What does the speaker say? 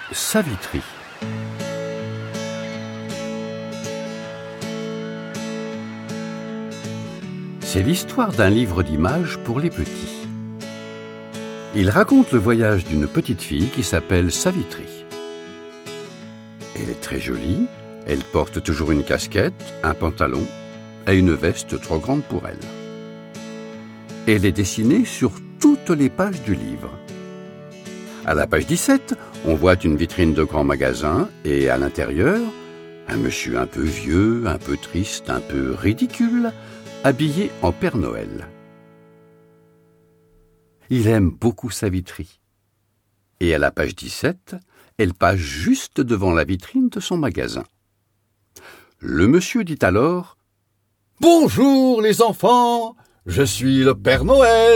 Savitri. C'est l'histoire d'un livre d'images pour les petits. Il raconte le voyage d'une petite fille qui s'appelle Savitri. Elle est très jolie, elle porte toujours une casquette, un pantalon et une veste trop grande pour elle. Elle est dessinée sur toutes les pages du livre. À la page 17, on voit une vitrine de grand magasin et à l'intérieur, un monsieur un peu vieux, un peu triste, un peu ridicule, habillé en Père Noël. Il aime beaucoup Savitri. Et à la page 17, elle passe juste devant la vitrine de son magasin. Le monsieur dit alors « Bonjour les enfants, je suis le Père Noël !»